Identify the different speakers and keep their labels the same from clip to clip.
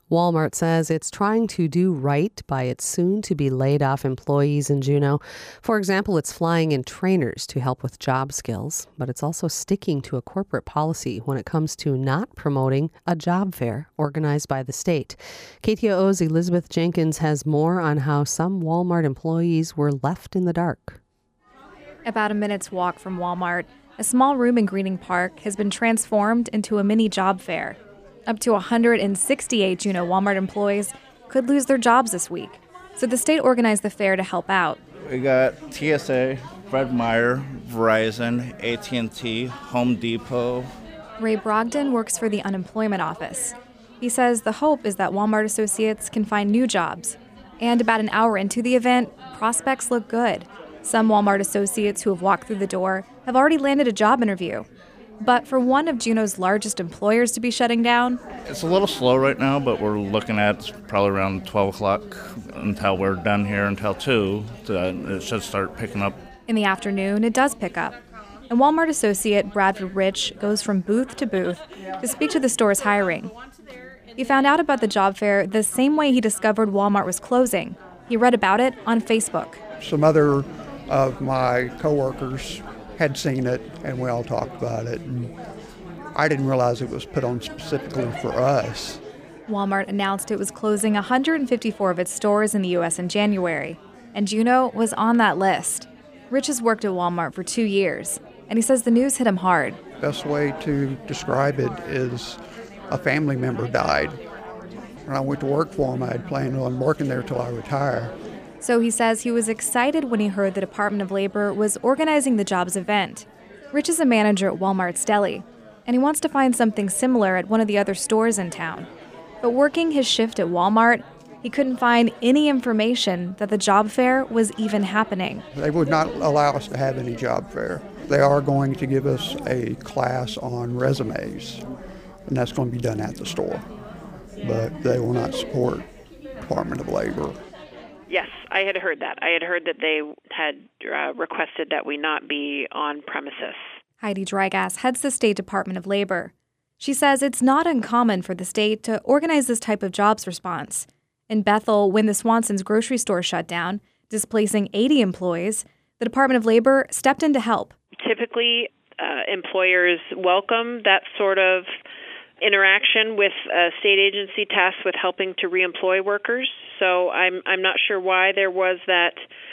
Speaker 1: Walmart says it's trying to do right by its soon-to-be laid-off employees in Juneau. For example, it's flying in trainers to help with job skills, but it's also sticking to a corporate policy when it comes to not promoting a job fair organized by the state. KTOO's Elizabeth Jenkins has more on how some Walmart employees were left in the dark.
Speaker 2: About a minute's walk from Walmart, a small room in Greening Park has been transformed into a mini job fair. Up to 168 Juneau Walmart employees could lose their jobs this week. So the state organized the fair to help out.
Speaker 3: We got TSA, Fred Meyer, Verizon, AT&T, Home Depot.
Speaker 2: Ray Brogdon works for the unemployment office. He says the hope is that Walmart associates can find new jobs. And about an hour into the event, prospects look good. Some Walmart associates who have walked through the door have already landed a job interview. But for one of Juneau's largest employers to be shutting down,
Speaker 3: it's a little slow right now, but we're looking at probably around 12 o'clock until we're done here until 2. It should start picking up.
Speaker 2: In the afternoon, it does pick up. And Walmart associate Bradford Rich goes from booth to booth to speak to the store's hiring. He found out about the job fair the same way he discovered Walmart was closing. He read about it on Facebook.
Speaker 4: Some other of my coworkers had seen it, and we all talked about it. And I didn't realize it was put on specifically for us.
Speaker 2: Walmart announced it was closing 154 of its stores in the U.S. in January, and Juneau was on that list. Rich has worked at Walmart for 2 years, and he says the news hit him hard.
Speaker 4: Best way to describe it is a family member died. When I went to work for him, I had planned on working there till I retire.
Speaker 2: So he says he was excited when he heard the Department of Labor was organizing the jobs event. Rich is a manager at Walmart's Deli, and he wants to find something similar at one of the other stores in town. But working his shift at Walmart, he couldn't find any information that the job fair was even happening.
Speaker 4: They would not allow us to have any job fair. They are going to give us a class on resumes, and that's going to be done at the store. But they will not support Department of Labor.
Speaker 5: Yes, I had heard that. I had heard that they had requested that we not be on premises.
Speaker 2: Heidi Drygas heads the State Department of Labor. She says it's not uncommon for the state to organize this type of jobs response. In Bethel, when the Swanson's grocery store shut down, displacing 80 employees, the Department of Labor stepped in to help.
Speaker 5: Typically, employers welcome that sort of interaction with a state agency tasked with helping to reemploy workers. So I'm not sure why there was that,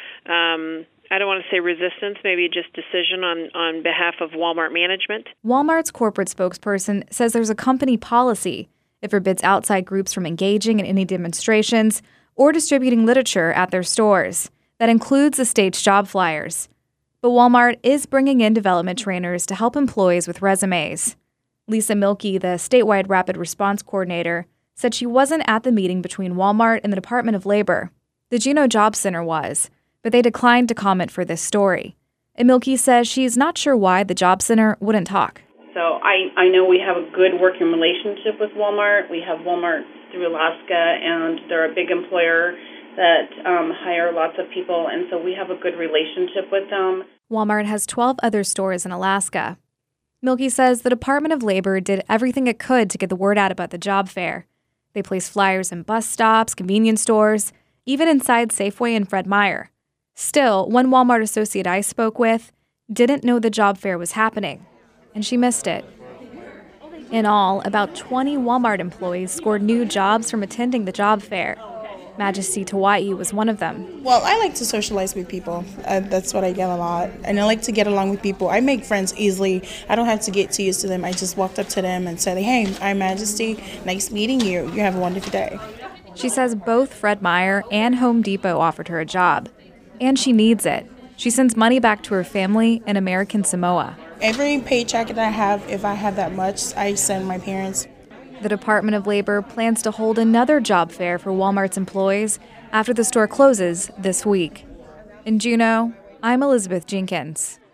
Speaker 5: I don't want to say resistance, maybe just decision on behalf of Walmart management.
Speaker 2: Walmart's corporate spokesperson says there's a company policy. It forbids outside groups from engaging in any demonstrations or distributing literature at their stores. That includes the state's job flyers. But Walmart is bringing in development trainers to help employees with resumes. Lisa Milkey, the statewide rapid response coordinator, said she wasn't at the meeting between Walmart and the Department of Labor. The Juneau Job Center was, but they declined to comment for this story. And Milkey says she's not sure why the Job Center wouldn't talk.
Speaker 6: So I know we have a good working relationship with Walmart. We have Walmart through Alaska, and they're a big employer that hire lots of people, and so we have a good relationship with them.
Speaker 2: Walmart has 12 other stores in Alaska. Milkey says the Department of Labor did everything it could to get the word out about the job fair. They placed flyers in bus stops, convenience stores, even inside Safeway and Fred Meyer. Still, one Walmart associate I spoke with didn't know the job fair was happening, and she missed it. In all, about 20 Walmart employees scored new jobs from attending the job fair. Majesty Tawai was one of them.
Speaker 7: Well, I like to socialize with people. That's what I get a lot. And I like to get along with people. I make friends easily. I don't have to get too used to them. I just walked up to them and said, hey, I'm Majesty. Nice meeting you. You have a wonderful day.
Speaker 2: She says both Fred Meyer and Home Depot offered her a job. And she needs it. She sends money back to her family in American Samoa.
Speaker 7: Every paycheck that I have, if I have that much, I send my parents.
Speaker 2: The Department of Labor plans to hold another job fair for Walmart's employees after the store closes this week. In Juneau, I'm Elizabeth Jenkins.